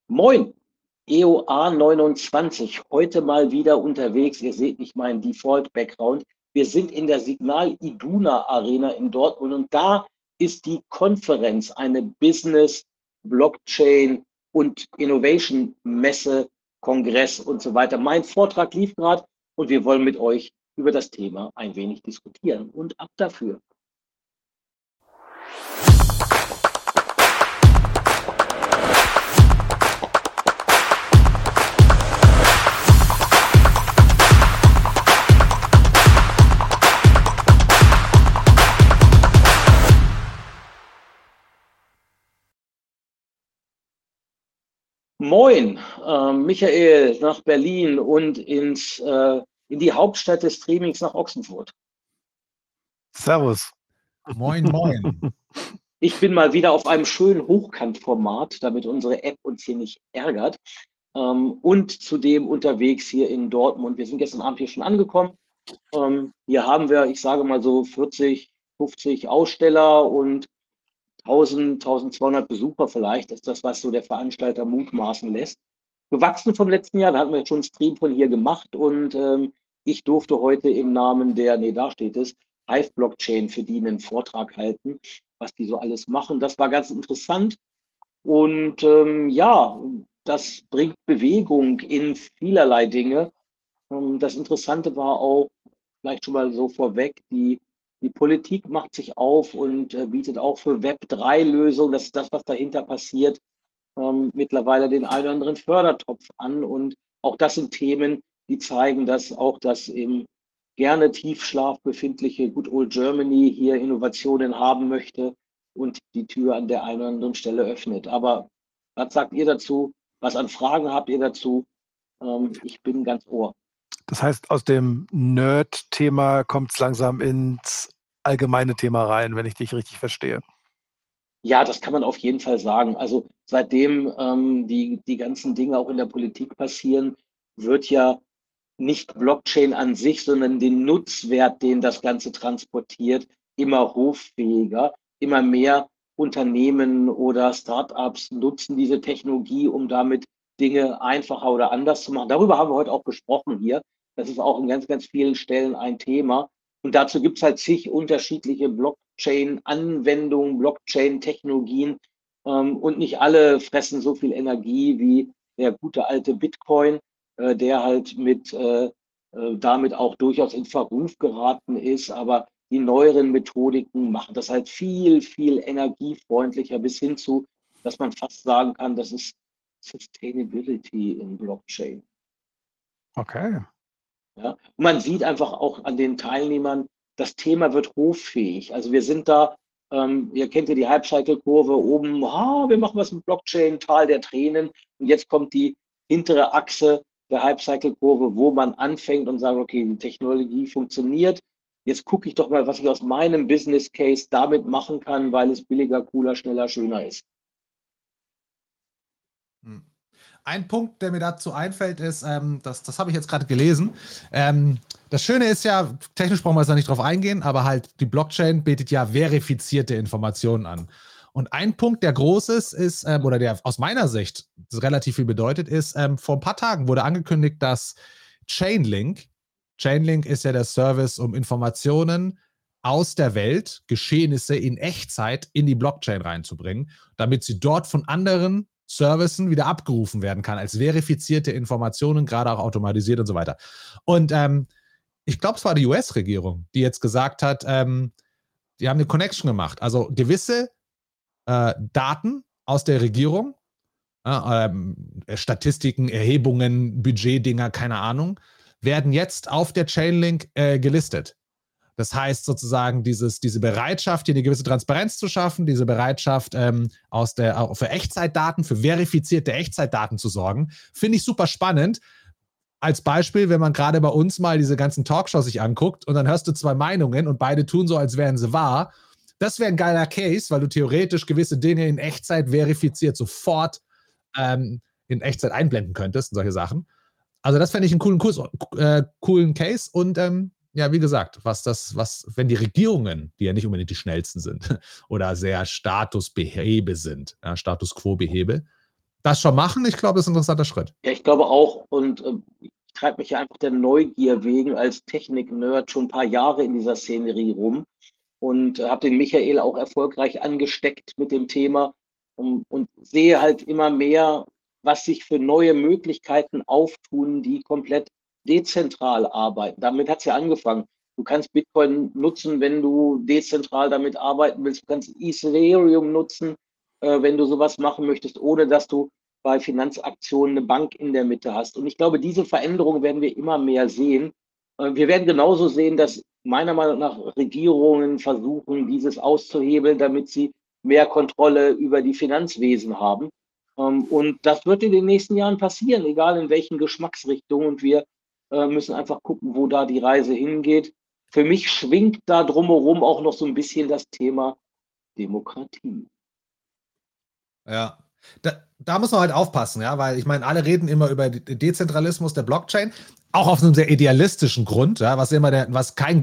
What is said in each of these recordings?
Moin, EOA 29, heute mal wieder unterwegs. Ihr seht nicht meinen Default-Background. Wir sind in der Signal Iduna Arena in Dortmund und da ist die Konferenz, eine Business, Blockchain und Innovation Messe, Kongress und so weiter. Mein Vortrag lief gerade und wir wollen mit euch über das Thema ein wenig diskutieren. Und ab dafür. Moin, Michael nach Berlin und in die Hauptstadt des Streamings nach Ochsenfurt. Servus. Moin, moin. Ich bin mal wieder auf einem schönen Hochkantformat, damit unsere App uns hier nicht ärgert. Und zudem unterwegs hier in Dortmund. Wir sind gestern Abend hier schon angekommen. Hier haben wir, ich sage mal so 40, 50 Aussteller und 1000, 1200 Besucher vielleicht. Das ist das, was so der Veranstalter mutmaßen lässt. Gewachsen vom letzten Jahr, da hatten wir schon einen Stream von hier gemacht und ich durfte heute im Namen der, nee, da steht es, Hive Blockchain für die einen Vortrag halten, was die so alles machen. Das war ganz interessant und ja, das bringt Bewegung in vielerlei Dinge. Das Interessante war auch, vielleicht schon mal so vorweg, die Politik macht sich auf und bietet auch für Web3-Lösungen, das ist das, was dahinter passiert, mittlerweile den einen oder anderen Fördertopf an. Und auch das sind Themen, die zeigen, dass auch das im gerne Tiefschlaf befindliche Good Old Germany hier Innovationen haben möchte und die Tür an der einen oder anderen Stelle öffnet. Aber was sagt ihr dazu? Was an Fragen habt ihr dazu? Ich bin ganz Ohr. Das heißt, aus dem Nerd-Thema kommt es langsam ins allgemeine Thema rein, wenn ich dich richtig verstehe. Ja, das kann man auf jeden Fall sagen. Also seitdem die ganzen Dinge auch in der Politik passieren, wird ja nicht Blockchain an sich, sondern den Nutzwert, den das Ganze transportiert, immer hoffähiger. Immer mehr Unternehmen oder Startups nutzen diese Technologie, um damit Dinge einfacher oder anders zu machen. Darüber haben wir heute auch gesprochen hier. Das ist auch in ganz, ganz vielen Stellen ein Thema. Und dazu gibt es halt zig unterschiedliche Blockchain-Anwendungen, Blockchain-Technologien. Und nicht alle fressen so viel Energie wie der gute alte Bitcoin, der halt damit auch durchaus in Verruf geraten ist. Aber die neueren Methodiken machen das halt viel, viel energiefreundlicher bis hin zu, dass man fast sagen kann, das ist Sustainability in Blockchain. Okay. Ja? Und man sieht einfach auch an den Teilnehmern, das Thema wird hoffähig. Also wir sind da, ihr kennt ja die Hype-Cycle-Kurve oben, wir machen was mit Blockchain, Tal der Tränen. Und jetzt kommt die hintere Achse der Hype-Cycle-Kurve, wo man anfängt und sagt, okay, die Technologie funktioniert. Jetzt gucke ich doch mal, was ich aus meinem Business Case damit machen kann, weil es billiger, cooler, schneller, schöner ist. Ein Punkt, der mir dazu einfällt, ist, das habe ich jetzt gerade gelesen. Das Schöne ist ja, technisch brauchen wir jetzt da nicht drauf eingehen, aber halt die Blockchain bietet ja verifizierte Informationen an. Und ein Punkt, der groß ist, oder der aus meiner Sicht relativ viel bedeutet, ist, vor ein paar Tagen wurde angekündigt, dass Chainlink ist ja der Service, um Informationen aus der Welt, Geschehnisse in Echtzeit in die Blockchain reinzubringen, damit sie dort von anderen Servicen wieder abgerufen werden kann, als verifizierte Informationen, gerade auch automatisiert und so weiter. Und ich glaube, es war die US-Regierung, die jetzt gesagt hat, die haben eine Connection gemacht. Also gewisse Daten aus der Regierung, Statistiken, Erhebungen, Budgetdinger, keine Ahnung, werden jetzt auf der Chainlink gelistet. Das heißt sozusagen, diese Bereitschaft, hier eine gewisse Transparenz zu schaffen, diese Bereitschaft, für Echtzeitdaten, für verifizierte Echtzeitdaten zu sorgen, finde ich super spannend. Als Beispiel, wenn man gerade bei uns mal diese ganzen Talkshows sich anguckt und dann hörst du zwei Meinungen und beide tun so, als wären sie wahr. Das wäre ein geiler Case, weil du theoretisch gewisse Dinge in Echtzeit verifiziert sofort in Echtzeit einblenden könntest und solche Sachen. Also das fände ich einen coolen Case und ja, wie gesagt, wenn die Regierungen, die ja nicht unbedingt die schnellsten sind oder sehr Status quo behebe, das schon machen. Ich glaube, das ist ein interessanter Schritt. Ja, ich glaube auch. Und ich treibe mich ja einfach der Neugier wegen als Technik-Nerd schon ein paar Jahre in dieser Szenerie rum und habe den Michael auch erfolgreich angesteckt mit dem Thema und sehe halt immer mehr, was sich für neue Möglichkeiten auftun, die komplett dezentral arbeiten. Damit hat es ja angefangen. Du kannst Bitcoin nutzen, wenn du dezentral damit arbeiten willst. Du kannst Ethereum nutzen, wenn du sowas machen möchtest, ohne dass du bei Finanzaktionen eine Bank in der Mitte hast. Und ich glaube, diese Veränderung werden wir immer mehr sehen. Wir werden genauso sehen, dass meiner Meinung nach Regierungen versuchen, dieses auszuhebeln, damit sie mehr Kontrolle über die Finanzwesen haben. Und das wird in den nächsten Jahren passieren, egal in welchen Geschmacksrichtungen. Und wir müssen einfach gucken, wo da die Reise hingeht. Für mich schwingt da drumherum auch noch so ein bisschen das Thema Demokratie. Ja. Da muss man halt aufpassen, ja, weil ich meine, alle reden immer über den Dezentralismus der Blockchain, auch auf einem sehr idealistischen Grund, ja, was kein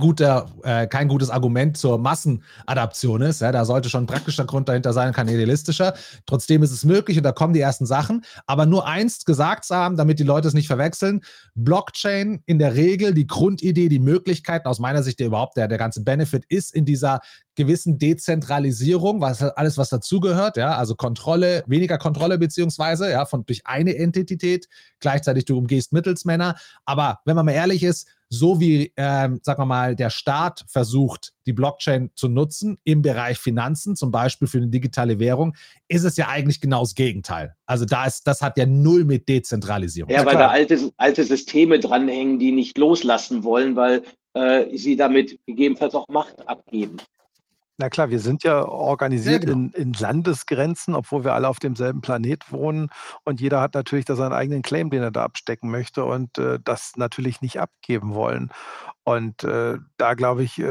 gutes Argument zur Massenadaption ist. Ja, da sollte schon ein praktischer Grund dahinter sein, kein idealistischer. Trotzdem ist es möglich und da kommen die ersten Sachen. Aber nur eins gesagt zu haben, damit die Leute es nicht verwechseln: Blockchain in der Regel, die Grundidee, die Möglichkeiten, aus meiner Sicht der ganze Benefit ist in dieser gewissen Dezentralisierung, alles, was dazugehört, ja, also weniger Kontrolle beziehungsweise, ja, durch eine Entität, gleichzeitig du umgehst Mittelsmänner. Aber wenn man mal ehrlich ist, so wie, sagen wir mal, der Staat versucht, die Blockchain zu nutzen im Bereich Finanzen, zum Beispiel für eine digitale Währung, ist es ja eigentlich genau das Gegenteil. Also das hat ja null mit Dezentralisierung. Ja, weil da alte Systeme dranhängen, die nicht loslassen wollen, weil sie damit gegebenenfalls auch Macht abgeben. Na klar, wir sind ja organisiert Ja, genau. in Landesgrenzen, obwohl wir alle auf demselben Planet wohnen. Und jeder hat natürlich da seinen eigenen Claim, den er da abstecken möchte und das natürlich nicht abgeben wollen. Und da glaube ich,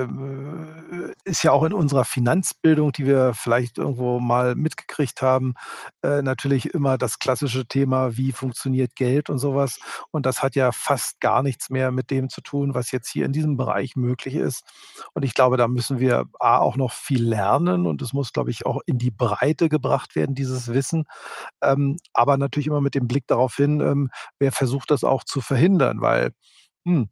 ist ja auch in unserer Finanzbildung, die wir vielleicht irgendwo mal mitgekriegt haben, natürlich immer das klassische Thema, wie funktioniert Geld und sowas. Und das hat ja fast gar nichts mehr mit dem zu tun, was jetzt hier in diesem Bereich möglich ist. Und ich glaube, da müssen wir auch noch viel lernen und es muss, glaube ich, auch in die Breite gebracht werden, dieses Wissen. Aber natürlich immer mit dem Blick darauf hin, wer versucht das auch zu verhindern, weil hm,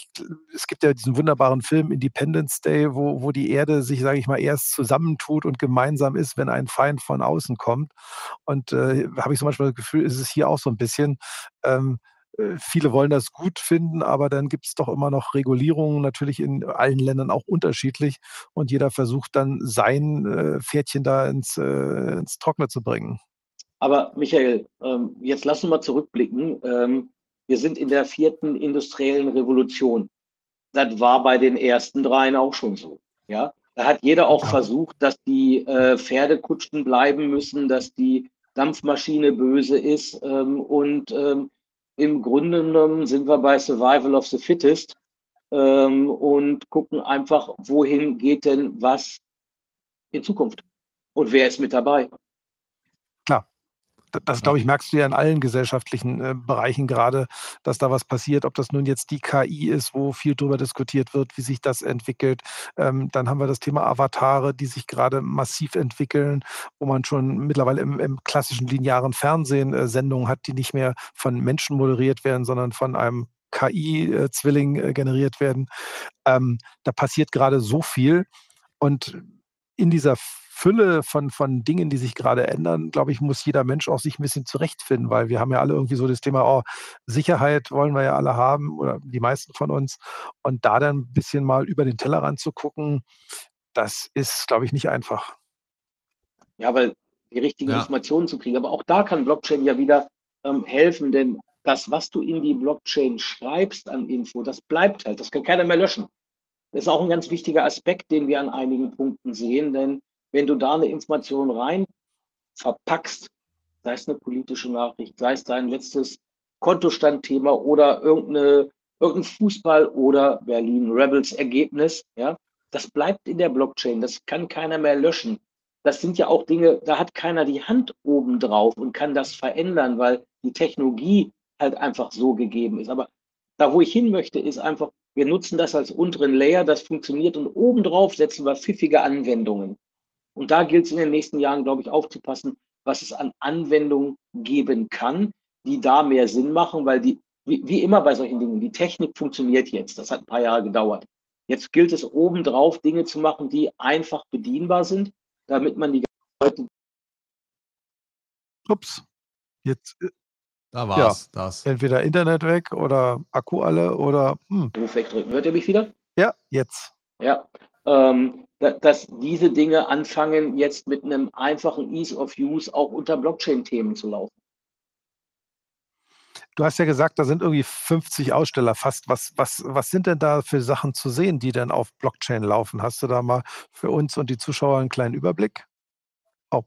es gibt ja diesen wunderbaren Film Independence Day, wo die Erde sich, sage ich mal, erst zusammentut und gemeinsam ist, wenn ein Feind von außen kommt. Und habe ich zum Beispiel das Gefühl, ist es hier auch so ein bisschen. Ähm, Viele wollen das gut finden, aber dann gibt es doch immer noch Regulierungen, natürlich in allen Ländern auch unterschiedlich. Und jeder versucht dann sein Pferdchen da ins Trockene zu bringen. Aber Michael, jetzt lass uns mal zurückblicken. Wir sind in der 4. industriellen Revolution. Das war bei den ersten 3 auch schon so. Ja? Da hat jeder auch versucht, dass die Pferdekutschen bleiben müssen, dass die Dampfmaschine böse ist. Im Grunde genommen sind wir bei Survival of the Fittest und gucken einfach, wohin geht denn was in Zukunft und wer ist mit dabei. Klar. Das, glaube ich, merkst du ja in allen gesellschaftlichen Bereichen gerade, dass da was passiert. Ob das nun jetzt die KI ist, wo viel drüber diskutiert wird, wie sich das entwickelt. Dann haben wir das Thema Avatare, die sich gerade massiv entwickeln, wo man schon mittlerweile im klassischen linearen Fernsehen Sendungen hat, die nicht mehr von Menschen moderiert werden, sondern von einem KI-Zwilling generiert werden. Da passiert gerade so viel. Und in dieser Fülle von Dingen, die sich gerade ändern, glaube ich, muss jeder Mensch auch sich ein bisschen zurechtfinden, weil wir haben ja alle irgendwie so das Thema, oh, Sicherheit wollen wir ja alle haben oder die meisten von uns. Und da dann ein bisschen mal über den Tellerrand zu gucken, das ist, glaube ich, nicht einfach. Ja, weil die richtigen Informationen zu kriegen. Aber auch da kann Blockchain ja wieder helfen, denn das, was du in die Blockchain schreibst an Info, das bleibt halt. Das kann keiner mehr löschen. Das ist auch ein ganz wichtiger Aspekt, den wir an einigen Punkten sehen, denn wenn du da eine Information rein verpackst, sei es eine politische Nachricht, sei es dein letztes Kontostandthema oder irgendein Fußball- oder Berlin Rebels Ergebnis, ja, das bleibt in der Blockchain, das kann keiner mehr löschen. Das sind ja auch Dinge, da hat keiner die Hand oben drauf und kann das verändern, weil die Technologie halt einfach so gegeben ist. Aber da, wo ich hin möchte, ist einfach, wir nutzen das als unteren Layer, das funktioniert und obendrauf setzen wir pfiffige Anwendungen. Und da gilt es in den nächsten Jahren, glaube ich, aufzupassen, was es an Anwendungen geben kann, die da mehr Sinn machen, weil wie immer bei solchen Dingen, die Technik funktioniert jetzt. Das hat ein paar Jahre gedauert. Jetzt gilt es obendrauf, Dinge zu machen, die einfach bedienbar sind, damit man die Leute. Ups, jetzt Da war's. Das. entweder Internet weg oder Akku alle oder Ruf wegdrücken. Hört ihr mich wieder? ja, jetzt. Ja. Dass diese Dinge anfangen, jetzt mit einem einfachen Ease of Use auch unter Blockchain-Themen zu laufen. Du hast ja gesagt, da sind irgendwie 50 Aussteller fast. Was sind denn da für Sachen zu sehen, die denn auf Blockchain laufen? Hast du da mal für uns und die Zuschauer einen kleinen Überblick? Oh.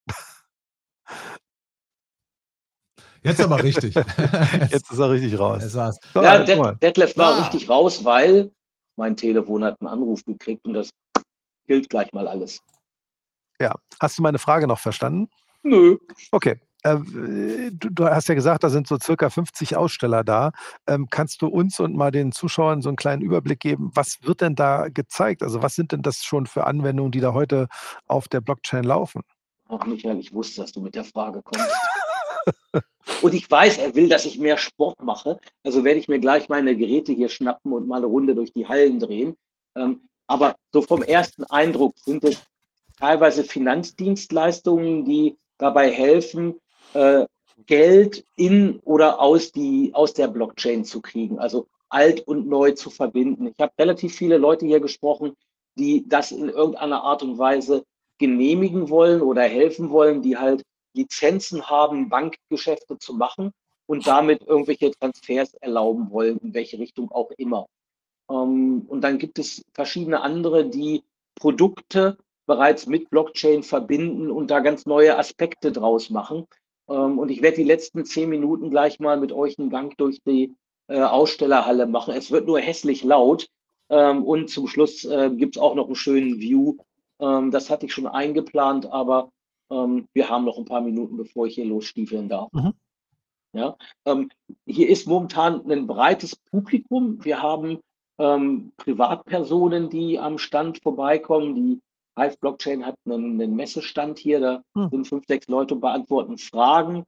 Jetzt aber richtig. Jetzt ist er richtig raus. Es war's. So, Ja, guck mal. Detlef war Ah. richtig raus, weil mein Telefon hat einen Anruf gekriegt und das gilt gleich mal alles. Ja. Hast du meine Frage noch verstanden? Nö. Okay. Du hast ja gesagt, da sind so circa 50 Aussteller da. Kannst du uns und mal den Zuschauern so einen kleinen Überblick geben, was wird denn da gezeigt? Also was sind denn das schon für Anwendungen, die da heute auf der Blockchain laufen? Ach, Michael, ich wusste, dass du mit der Frage kommst. Und ich weiß, er will, dass ich mehr Sport mache. Also werde ich mir gleich meine Geräte hier schnappen und mal eine Runde durch die Hallen drehen. Aber so vom ersten Eindruck sind es teilweise Finanzdienstleistungen, die dabei helfen, Geld in oder aus der Blockchain zu kriegen, also alt und neu zu verbinden. Ich habe relativ viele Leute hier gesprochen, die das in irgendeiner Art und Weise genehmigen wollen oder helfen wollen, die halt Lizenzen haben, Bankgeschäfte zu machen und damit irgendwelche Transfers erlauben wollen, in welche Richtung auch immer. Und dann gibt es verschiedene andere, die Produkte bereits mit Blockchain verbinden und da ganz neue Aspekte draus machen. Und ich werde die letzten 10 Minuten gleich mal mit euch einen Gang durch die Ausstellerhalle machen. Es wird nur hässlich laut. Und zum Schluss gibt es auch noch einen schönen View. Das hatte ich schon eingeplant, aber wir haben noch ein paar Minuten, bevor ich hier losstiefeln darf. Mhm. Ja, hier ist momentan ein breites Publikum. Wir haben Privatpersonen, die am Stand vorbeikommen. Die Hive Blockchain hat einen Messestand hier. Da sind 5, 6 Leute und beantworten Fragen.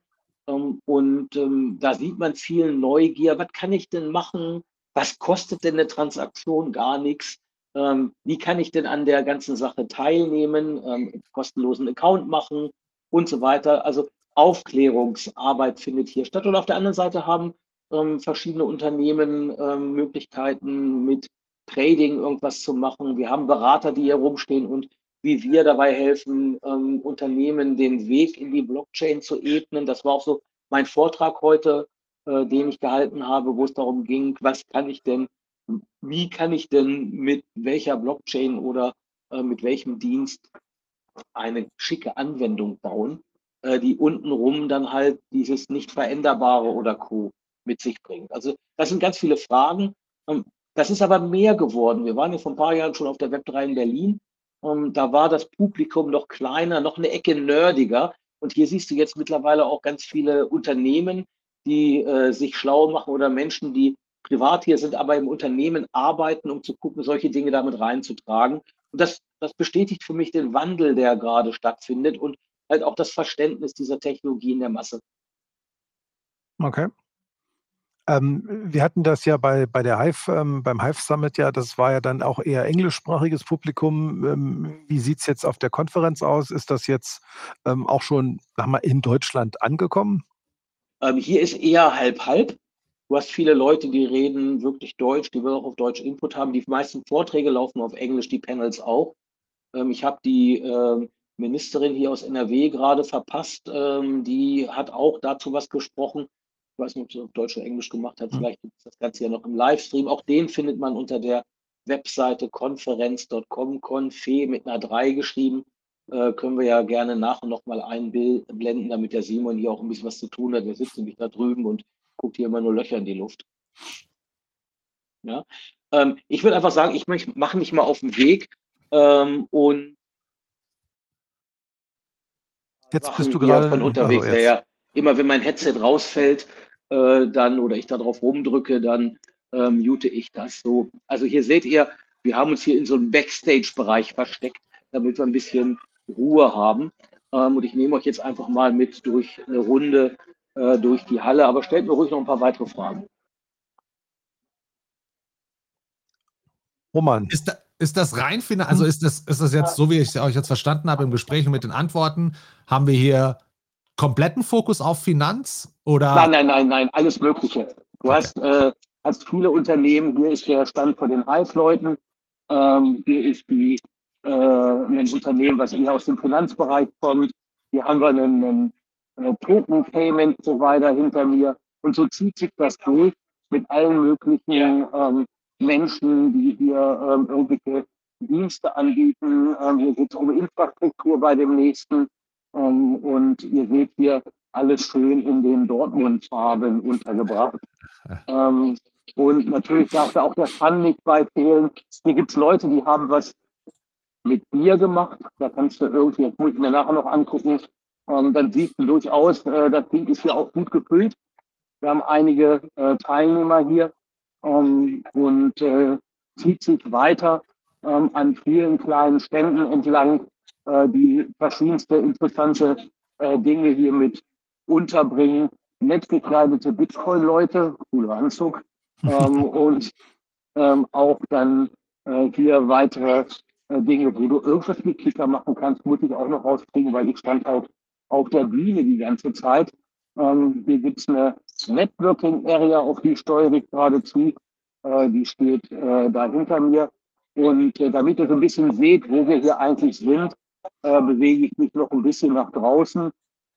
Da sieht man viel Neugier. Was kann ich denn machen? Was kostet denn eine Transaktion? Gar nichts. Wie kann ich denn an der ganzen Sache teilnehmen? Kostenlosen Account machen und so weiter. Also Aufklärungsarbeit findet hier statt. Und auf der anderen Seite haben verschiedene Unternehmen Möglichkeiten, mit Trading irgendwas zu machen. Wir haben Berater, die hier rumstehen und wie wir dabei helfen, Unternehmen den Weg in die Blockchain zu ebnen. Das war auch so mein Vortrag heute, den ich gehalten habe, wo es darum ging, wie kann ich denn mit welcher Blockchain oder mit welchem Dienst eine schicke Anwendung bauen, die untenrum dann halt dieses nicht veränderbare oder Co. mit sich bringt. Also das sind ganz viele Fragen. Das ist aber mehr geworden. Wir waren ja vor ein paar Jahren schon auf der Web3 in Berlin. Da war das Publikum noch kleiner, noch eine Ecke nerdiger. Und hier siehst du jetzt mittlerweile auch ganz viele Unternehmen, die sich schlau machen oder Menschen, die privat hier sind, aber im Unternehmen arbeiten, um zu gucken, solche Dinge damit reinzutragen. Und das bestätigt für mich den Wandel, der gerade stattfindet und halt auch das Verständnis dieser Technologie in der Masse. Okay. Wir hatten das ja bei der Hive, beim Hive Summit ja, das war ja dann auch eher englischsprachiges Publikum. Wie sieht es jetzt auf der Konferenz aus? Ist das jetzt auch schon, sag mal, in Deutschland angekommen? Hier ist eher halb-halb. Du hast viele Leute, die reden wirklich Deutsch, die will auch auf Deutsch Input haben. Die meisten Vorträge laufen auf Englisch, die Panels auch. Ich habe die Ministerin hier aus NRW gerade verpasst. Die hat auch dazu was gesprochen. Ich weiß nicht, ob sie auf Deutsch oder Englisch gemacht hat. Vielleicht gibt es das Ganze ja noch im Livestream. Auch den findet man unter der Webseite konferenz.com, Confe mit einer 3 geschrieben. Können wir ja gerne nachher noch mal einblenden, damit der Simon hier auch ein bisschen was zu tun hat. Der sitzt nämlich da drüben und guckt hier immer nur Löcher in die Luft. Ja? Ich würde einfach sagen, ich mache mich mal auf den Weg und jetzt bist du gerade von unterwegs. also ja. Immer wenn mein Headset rausfällt, dann oder ich da drauf rumdrücke, dann mute ich das so. Also hier seht ihr, wir haben uns hier in so einem Backstage-Bereich versteckt, damit wir ein bisschen Ruhe haben. Und ich nehme euch jetzt einfach mal mit durch eine Runde durch die Halle. Aber stellt mir ruhig noch ein paar weitere Fragen. Roman. Ist das rein final? Also ist das jetzt, so wie ich euch jetzt verstanden habe im Gespräch und mit den Antworten, haben wir hier kompletten Fokus auf Finanz oder? Nein, alles Mögliche. Du hast viele Unternehmen, hier ist der Stand von den Hive-Leuten, hier ist ein Unternehmen, was eher aus dem Finanzbereich kommt, hier haben wir einen Token-Payment-Provider hinter mir und so zieht sich das durch mit allen möglichen Menschen, die hier irgendwelche Dienste anbieten. Hier geht es um Infrastruktur bei dem nächsten und ihr seht hier alles schön in den Dortmund-Farben untergebracht. Und natürlich darf da auch der Fun nicht bei fehlen. Hier gibt es Leute, die haben was mit Bier gemacht. Da kannst du irgendwie, jetzt muss ich mir nachher noch angucken, dann siehst du durchaus, das Ding ist hier auch gut gefüllt. Wir haben einige Teilnehmer hier und zieht sich weiter an vielen kleinen Ständen entlang, die verschiedenste interessante Dinge hier mit unterbringen. Nett gekleidete Bitcoin-Leute, cooler Anzug. Und auch dann hier weitere Dinge, wo du irgendwas mit Kicker machen kannst, muss ich auch noch rauskriegen, weil ich stand halt auf der Bühne die ganze Zeit. Hier gibt es eine Networking-Area, auf die steuere ich gerade zu. Die steht da hinter mir. Und damit ihr so ein bisschen seht, wo wir hier eigentlich sind, bewege ich mich noch ein bisschen nach draußen,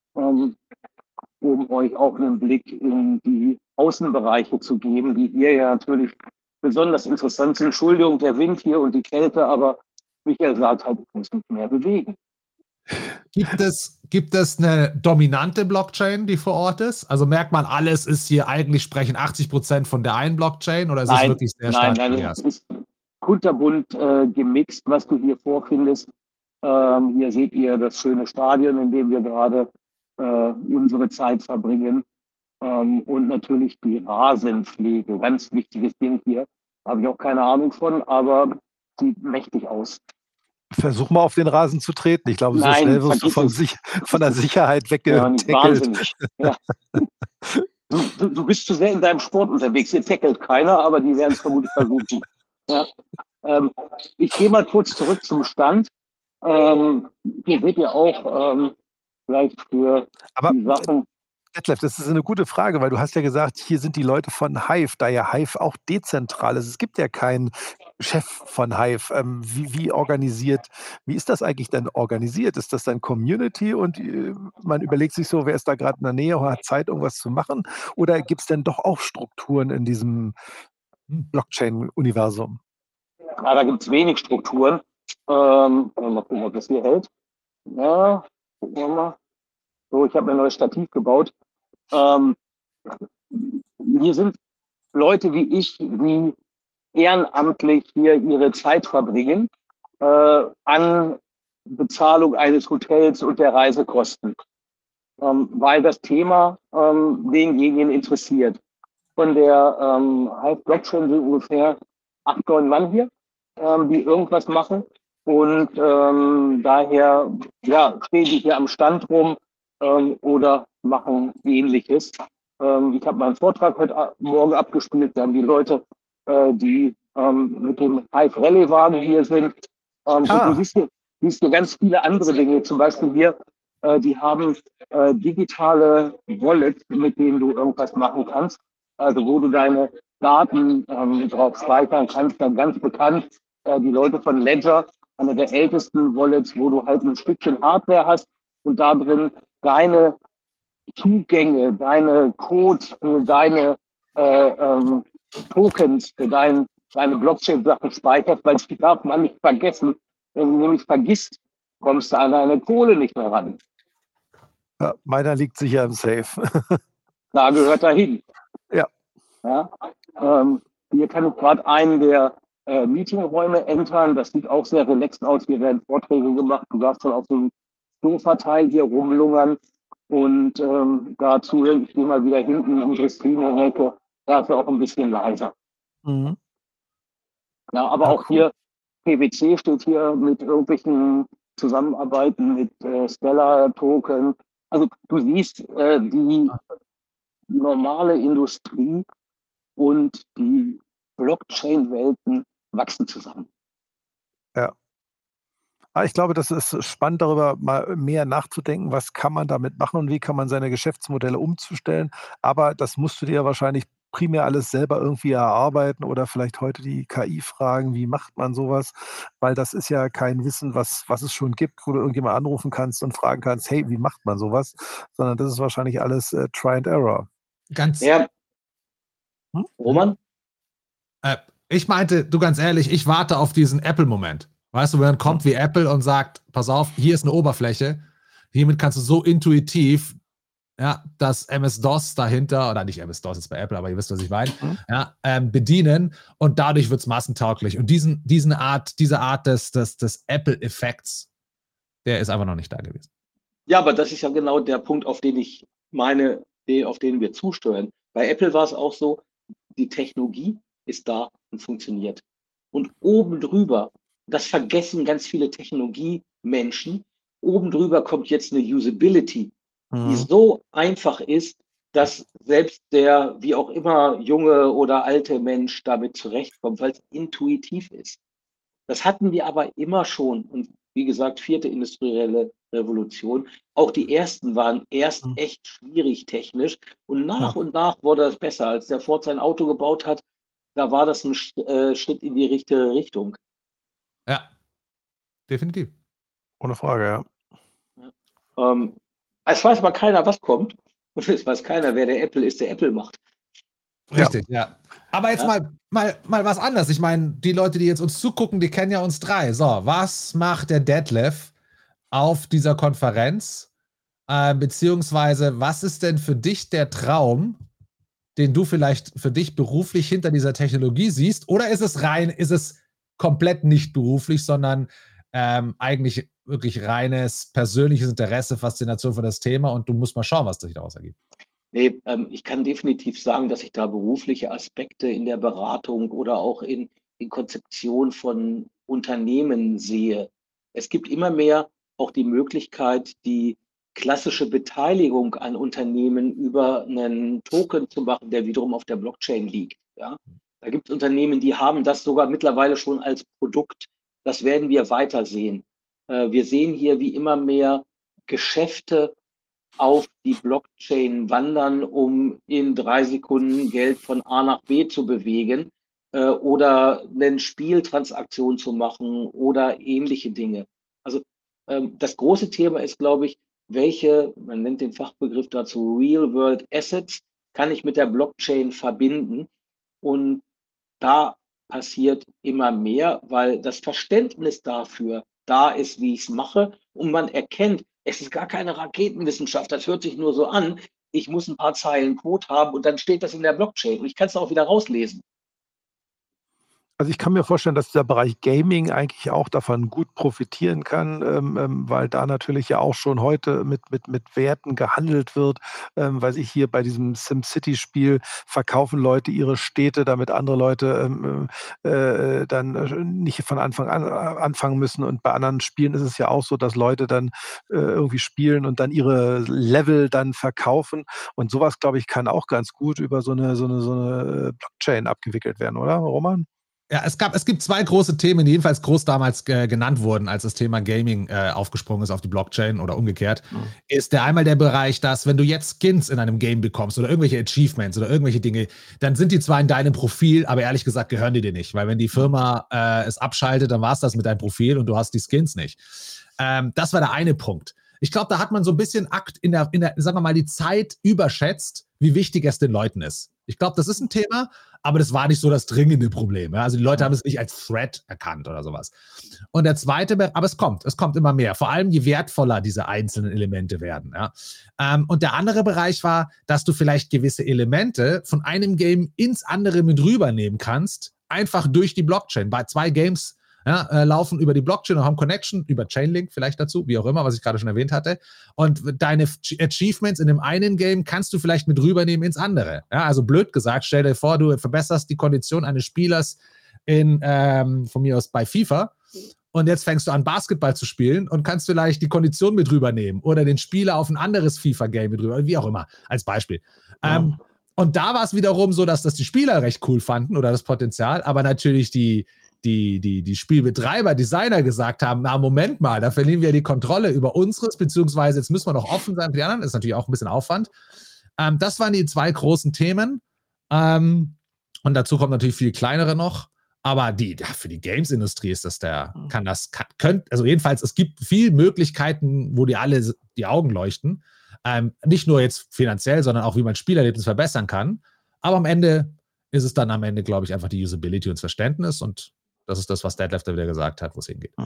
um euch auch einen Blick in die Außenbereiche zu geben, die hier ja natürlich besonders interessant sind. Entschuldigung, der Wind hier und die Kälte, aber Michael sagt halt, ich muss mich mehr bewegen. Gibt es eine dominante Blockchain, die vor Ort ist? Also merkt man, alles ist hier, eigentlich sprechen 80% von der einen Blockchain oder ist es wirklich sehr stark? Nein, es ist kunterbunt gemixt, was du hier vorfindest. Hier seht ihr das schöne Stadion, in dem wir gerade unsere Zeit verbringen. Und natürlich die Rasenpflege, ganz wichtiges Ding hier. Habe ich auch keine Ahnung von, aber sieht mächtig aus. Versuch mal auf den Rasen zu treten. Ich glaube, so schnell wirst du von der Sicherheit weggetackelt. Wahnsinnig. Ja. Du bist zu sehr in deinem Sport unterwegs. Hier tackelt keiner, aber die werden es vermutlich versuchen. Ja. Ich gehe mal kurz zurück zum Stand. Hier seht ihr auch vielleicht für die Sachen. Detlef, das ist eine gute Frage, weil du hast ja gesagt, hier sind die Leute von Hive, da ja Hive auch dezentral ist. Es gibt ja keinen Chef von Hive. Wie ist das eigentlich denn organisiert? Ist das dann Community und man überlegt sich so, wer ist da gerade in der Nähe und hat Zeit, irgendwas zu machen? Oder gibt es denn doch auch Strukturen in diesem Blockchain-Universum? Ja, da gibt es wenig Strukturen. Mal gucken, ob das hier hält. Ja, gucken wir mal. So, ich habe mir ein neues Stativ gebaut. Hier sind Leute wie ich, die ehrenamtlich hier ihre Zeit verbringen an Bezahlung eines Hotels und der Reisekosten, weil das Thema denjenigen interessiert. Von der Hive Blockchain sind ungefähr 8, 9 Mann hier, die irgendwas machen. Und daher stehen die hier am Stand rum oder machen Ähnliches. Ich habe meinen Vortrag heute Morgen abgespielt. Wir haben die Leute, die mit dem Hive Rallye Wagen hier sind. Und du siehst hier ganz viele andere Dinge. Zum Beispiel hier, die haben digitale Wallets, mit denen du irgendwas machen kannst. Also wo du deine Daten drauf speichern kannst. Dann ganz bekannt die Leute von Ledger, einer der ältesten Wallets, wo du halt ein Stückchen Hardware hast und da drin deine Zugänge, deine Codes für deine Tokens, für deine Blockchain-Sachen speichert, weil die darf man nicht vergessen. Wenn du nämlich vergisst, kommst du an deine Kohle nicht mehr ran. Ja, meiner liegt sicher im Safe. Da gehört er hin. Ja. Hier kann ich gerade einen der Meetingräume entern. Das sieht auch sehr relaxed aus. Hier werden Vorträge gemacht. Du darfst schon auf so einem Sofateil hier rumlungern. Und dazu, ich gehe mal wieder hinten in unsere Streaming-Ecke, da ist er auch ein bisschen leiser. Mhm. Ja, aber auch hier, PwC steht hier mit irgendwelchen zusammenarbeiten mit Stellar-Token. Also du siehst, die normale Industrie und die Blockchain-Welten wachsen zusammen. Ja. Ich glaube, das ist spannend, darüber mal mehr nachzudenken, was kann man damit machen und wie kann man seine Geschäftsmodelle umzustellen. Aber das musst du dir wahrscheinlich primär alles selber irgendwie erarbeiten oder vielleicht heute die KI fragen, wie macht man sowas? Weil das ist ja kein Wissen, was es schon gibt, wo du irgendjemand anrufen kannst und fragen kannst, hey, wie macht man sowas? Sondern das ist wahrscheinlich alles Try and Error. Ganz. Ja. Roman? Ich meinte, du ganz ehrlich, ich warte auf diesen Apple-Moment. Weißt du, wenn dann kommt wie Apple und sagt, pass auf, hier ist eine Oberfläche, hiermit kannst du so intuitiv das MS-DOS dahinter, oder nicht MS-DOS ist bei Apple, aber ihr wisst, was ich meine, bedienen und dadurch wird es massentauglich. Und diese Art des Apple-Effekts, der ist einfach noch nicht da gewesen. Ja, aber das ist ja genau der Punkt, auf den ich meine, auf den wir zusteuern. Bei Apple war es auch so, die Technologie ist da und funktioniert. Und oben drüber, das vergessen ganz viele Technologiemenschen, oben drüber kommt jetzt eine Usability, die so einfach ist, dass selbst der, wie auch immer, junge oder alte Mensch damit zurechtkommt, weil es intuitiv ist. Das hatten wir aber immer schon. Und wie gesagt, 4. industrielle Revolution. Auch die ersten waren erst echt schwierig technisch. Und nach wurde das besser. Als der Ford sein Auto gebaut hat, da war das ein Schritt in die richtige Richtung. Ja, definitiv. Ohne Frage, ja. Es weiß mal keiner, was kommt. Und es weiß keiner, wer der Apple ist, der Apple macht. Richtig, ja. Aber jetzt mal was anderes. Ich meine, die Leute, die jetzt uns zugucken, die kennen ja uns drei. So, was macht der Detlef auf dieser Konferenz? Beziehungsweise, was ist denn für dich der Traum, den du vielleicht für dich beruflich hinter dieser Technologie siehst? Oder ist es komplett nicht beruflich, sondern eigentlich wirklich reines persönliches Interesse, Faszination für das Thema und du musst mal schauen, was sich daraus ergibt? Nee, ich kann definitiv sagen, dass ich da berufliche Aspekte in der Beratung oder auch in Konzeption von Unternehmen sehe. Es gibt immer mehr auch die Möglichkeit, die klassische Beteiligung an Unternehmen über einen Token zu machen, der wiederum auf der Blockchain liegt. Ja? Da gibt es Unternehmen, die haben das sogar mittlerweile schon als Produkt. Das werden wir weiter sehen. Wir sehen hier, wie immer mehr Geschäfte auf die Blockchain wandern, um in 3 Sekunden Geld von A nach B zu bewegen oder eine Spieltransaktion zu machen oder ähnliche Dinge. Also das große Thema ist, glaube ich, man nennt den Fachbegriff dazu Real-World Assets, kann ich mit der Blockchain verbinden. Und da passiert immer mehr, weil das Verständnis dafür da ist, wie ich es mache und man erkennt, es ist gar keine Raketenwissenschaft, das hört sich nur so an. Ich muss ein paar Zeilen Code haben und dann steht das in der Blockchain und ich kann es auch wieder rauslesen. Also ich kann mir vorstellen, dass dieser Bereich Gaming eigentlich auch davon gut profitieren kann, weil da natürlich ja auch schon heute mit Werten gehandelt wird. Weiß ich, hier bei diesem SimCity-Spiel verkaufen Leute ihre Städte, damit andere Leute dann nicht von Anfang an anfangen müssen. Und bei anderen Spielen ist es ja auch so, dass Leute dann irgendwie spielen und dann ihre Level dann verkaufen. Und sowas, glaube ich, kann auch ganz gut über so eine Blockchain abgewickelt werden, oder, Roman? Ja, es gibt 2 große Themen, die jedenfalls groß damals genannt wurden, als das Thema Gaming aufgesprungen ist auf die Blockchain oder umgekehrt. Ist einmal der Bereich, dass wenn du jetzt Skins in einem Game bekommst oder irgendwelche Achievements oder irgendwelche Dinge, dann sind die zwar in deinem Profil, aber ehrlich gesagt gehören die dir nicht. Weil wenn die Firma es abschaltet, dann war es das mit deinem Profil und du hast die Skins nicht. Das war der eine Punkt. Ich glaube, da hat man so ein bisschen in der, sagen wir mal, die Zeit überschätzt, wie wichtig es den Leuten ist. Ich glaube, das ist ein Thema, aber das war nicht so das dringende Problem. Ja? Also die Leute haben es nicht als Threat erkannt oder sowas. Und der zweite, aber es kommt immer mehr. Vor allem, je wertvoller diese einzelnen Elemente werden. Ja? Und der andere Bereich war, dass du vielleicht gewisse Elemente von einem Game ins andere mit rübernehmen kannst, einfach durch die Blockchain. Bei 2 Games laufen über die Blockchain und haben Connection, über Chainlink vielleicht dazu, wie auch immer, was ich gerade schon erwähnt hatte. Und deine Achievements in dem einen Game kannst du vielleicht mit rübernehmen ins andere. Ja, also blöd gesagt, stell dir vor, du verbesserst die Kondition eines Spielers von mir aus bei FIFA und jetzt fängst du an, Basketball zu spielen und kannst vielleicht die Kondition mit rübernehmen oder den Spieler auf ein anderes FIFA-Game mit rüber, wie auch immer, als Beispiel. Und da war es wiederum so, dass das die Spieler recht cool fanden oder das Potenzial, aber natürlich die Spielbetreiber, Designer gesagt haben, na Moment mal, da verlieren wir die Kontrolle über unseres, beziehungsweise jetzt müssen wir noch offen sein für die anderen, das ist natürlich auch ein bisschen Aufwand. Das waren die 2 großen Themen. Und dazu kommen natürlich viel kleinere noch. Aber für die Games-Industrie ist das also jedenfalls, es gibt viele Möglichkeiten, wo die alle die Augen leuchten. Nicht nur jetzt finanziell, sondern auch, wie man Spielerlebnis verbessern kann. Aber am Ende ist es dann glaube ich, einfach die Usability und das Verständnis. Und das ist das, was Deadlifter wieder gesagt hat, wo es hingeht.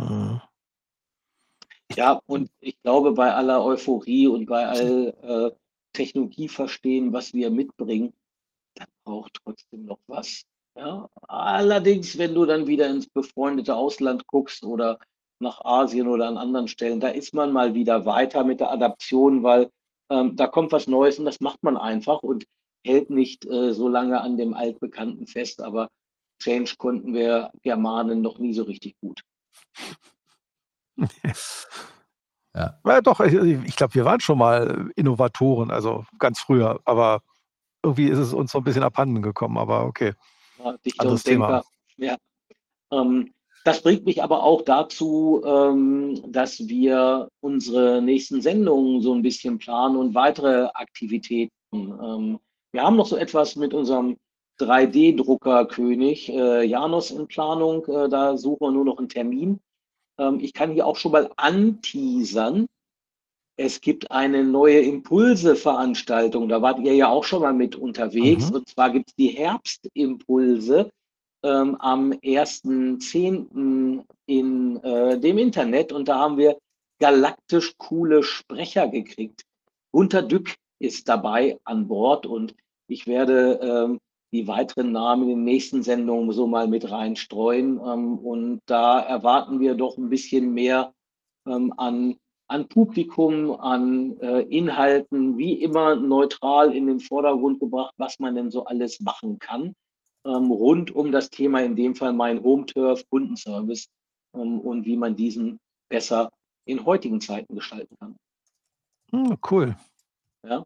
Ja, und ich glaube, bei aller Euphorie und bei all Technologieverstehen, was wir mitbringen, da braucht trotzdem noch was. Ja? Allerdings, wenn du dann wieder ins befreundete Ausland guckst oder nach Asien oder an anderen Stellen, da ist man mal wieder weiter mit der Adaption, weil da kommt was Neues und das macht man einfach und hält nicht so lange an dem Altbekannten fest. Aber Change konnten wir Germanen noch nie so richtig gut. Ja, doch, ich glaube, wir waren schon mal Innovatoren, also ganz früher, aber irgendwie ist es uns so ein bisschen abhanden gekommen, aber okay. Ja, Dichter und Denker. Ja. Das bringt mich aber auch dazu, dass wir unsere nächsten Sendungen so ein bisschen planen und weitere Aktivitäten. Wir haben noch so etwas mit unserem 3D-Drucker-König Janos in Planung. Da suchen wir nur noch einen Termin. Ich kann hier auch schon mal anteasern. Es gibt eine neue Impulse-Veranstaltung. Da wart ihr ja auch schon mal mit unterwegs. Und zwar gibt es die Herbstimpulse am 1.10. in dem Internet. Und da haben wir galaktisch coole Sprecher gekriegt. Gunter Dück ist dabei an Bord und ich werde die weiteren Namen in den nächsten Sendungen so mal mit reinstreuen. Und da erwarten wir doch ein bisschen mehr an Publikum, an Inhalten, wie immer neutral in den Vordergrund gebracht, was man denn so alles machen kann, rund um das Thema, in dem Fall mein Home-Turf, Kundenservice und wie man diesen besser in heutigen Zeiten gestalten kann. Cool. Ja.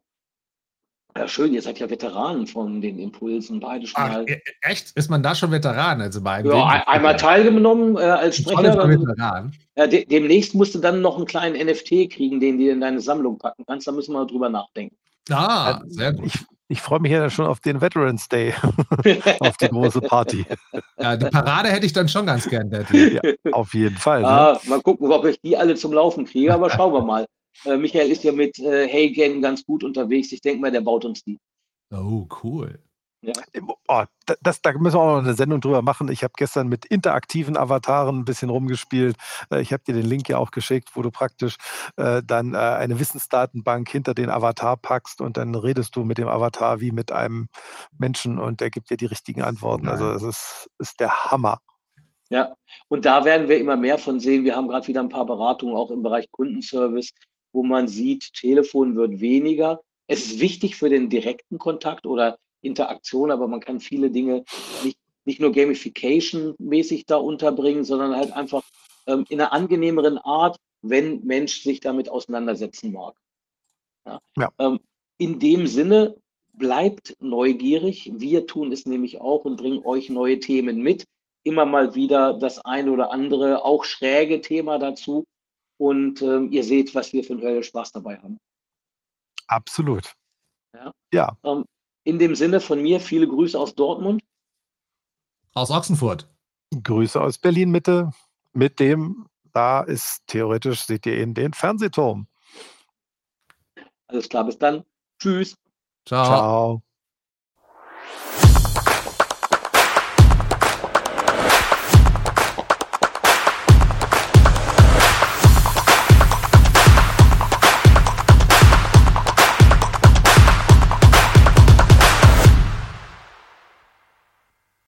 Ja, schön, ihr seid ja Veteranen von den Impulsen, beide schon mal. Echt? Ist man da schon Veteran? Also bei einmal teilgenommen als Sprecher. Veteran. Demnächst musst du dann noch einen kleinen NFT kriegen, den du in deine Sammlung packen kannst. Da müssen wir drüber nachdenken. Sehr gut. Ich freue mich ja schon auf den Veterans Day, auf die große Party. Ja, die Parade hätte ich dann schon ganz gern. Ja, auf jeden Fall. Mal gucken, ob ich die alle zum Laufen kriege, aber schauen wir mal. Michael ist ja mit Heygen ganz gut unterwegs. Ich denke mal, der baut uns die. Oh, cool. Ja. Da müssen wir auch noch eine Sendung drüber machen. Ich habe gestern mit interaktiven Avataren ein bisschen rumgespielt. Ich habe dir den Link ja auch geschickt, wo du praktisch dann eine Wissensdatenbank hinter den Avatar packst und dann redest du mit dem Avatar wie mit einem Menschen und der gibt dir die richtigen Antworten. Also das ist der Hammer. Ja, und da werden wir immer mehr von sehen. Wir haben gerade wieder ein paar Beratungen auch im Bereich Kundenservice, wo man sieht, Telefon wird weniger. Es ist wichtig für den direkten Kontakt oder Interaktion, aber man kann viele Dinge nicht nur Gamification-mäßig da unterbringen, sondern halt einfach in einer angenehmeren Art, wenn Mensch sich damit auseinandersetzen mag. Ja. In dem Sinne, bleibt neugierig. Wir tun es nämlich auch und bringen euch neue Themen mit. Immer mal wieder das eine oder andere, auch schräge Thema dazu. Und ihr seht, was wir für einen Hölle Spaß dabei haben. Absolut. Ja. In dem Sinne von mir, viele Grüße aus Dortmund. Aus Ochsenfurt. Grüße aus Berlin-Mitte. Da ist theoretisch, seht ihr den Fernsehturm. Alles klar, bis dann. Tschüss. Ciao.